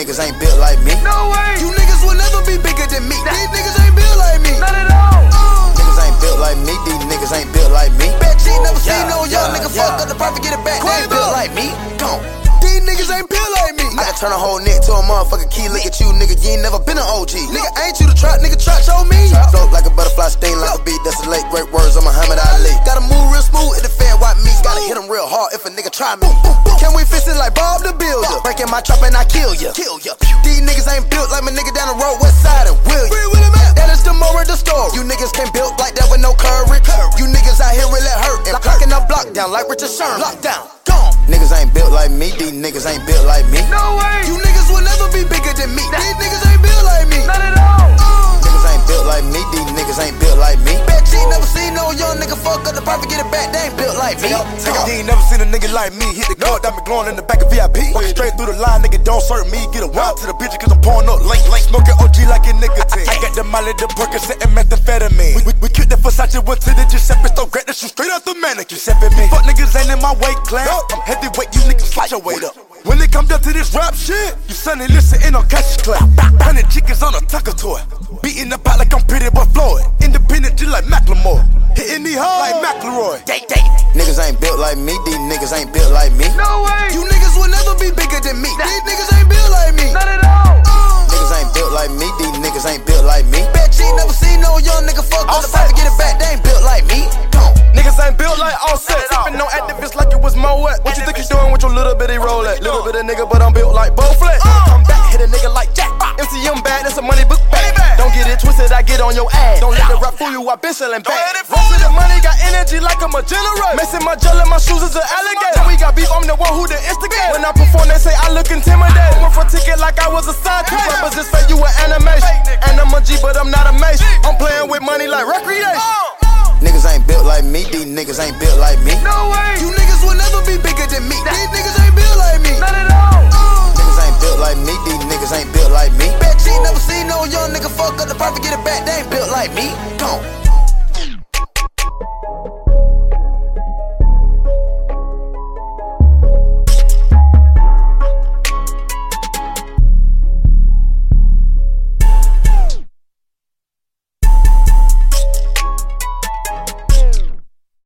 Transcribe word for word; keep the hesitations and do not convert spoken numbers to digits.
niggas ain't built like me. No way. You niggas will never be bigger than me. These niggas ain't built like me. Not at all. Uh, niggas ain't built like me. These niggas ain't built like me. Bet you ain't never yeah, seen no young yeah, nigga yeah. fuck up the profit, get it back. They ain't built like me. Come on. These niggas ain't built like me. I can turn a whole neck to a motherfucking key. Look at you, nigga, you ain't never been an O G. Nigga, ain't you the trap, nigga, trap show me. Float like a butterfly, sting like a beat. That's the late great words of Muhammad Ali. Gotta move real smooth in the fan white meat. Gotta hit him real hard if a nigga try me. Can we fix it like Bob the Builder? Breaking my trap and I kill ya. Kill ya. These niggas ain't built like my nigga down the road, west side and William. That is the moral of the story. You niggas can't build like that with no courage. You niggas out here really hurt and blocking the block down like Richard Sherman. Lockdown. Niggas ain't built like me, these niggas ain't built like me. No way. You niggas will never be bigger than me. These niggas ain't built like me. Not at all. Uh, niggas ain't built like me, these niggas ain't built like me. Bet you ain't never seen no young nigga fuck up the profit, get it back. They ain't built like me. You ain't never seen a nigga like me. Hit the club, got me glowing in the back of V I P. Walk straight through the line, nigga, don't serve me. Get a wild to the bitch, cause I'm pouring up link, link. Smoking O G like a nicotine. I got the Molly, the Percocet, and methamphetamine. We, we, we kicked the Versace, went to the Giuseppe, so great that shoot straight out the mannequin. Giuseppe me. Fuck niggas ain't in my weight class. I'm heavyweight, you niggas slice your weight up. When it comes down to this rap shit, you sonny listen in on catch clap. Hundred chickens on a tucker toy. Beating the pot like I'm Pretty Boy Floyd. Independent just like Macklemore. Hitting the hard like McElroy. Date, date. Niggas ain't built like me, these niggas ain't built like me. No way. You niggas will never be bigger than me. These niggas ain't built like me. Not at all. Uh, niggas ain't built like me, these niggas ain't built like me. Bet you ain't never seen no young nigga fuck up the profit, get it back. They ain't built like me. Come on. Niggas ain't built like Offset. Sippin' on activists like it was Moet. What you think you doing with your little bitty Rolex? Little bit of nigga, but I'm built like Bowflex. Come back, hit a nigga like Jack. M C M bad, that's a money book bag. Don't get it twisted, I get on your ass. Don't let the rap fool you, I been selling back. Most of the money got energy like I'm a general. Messing my gel in my shoes is an alligator. When we got beef, I'm the one who the instigate. When I perform, they say I look intimidated. Went for a ticket like I was a side two rappers. Just fake you an animation. And I'm a G, but I'm not a mace. I'm playing with money like recreation. Niggas ain't built like me, these niggas ain't built like me. No way. You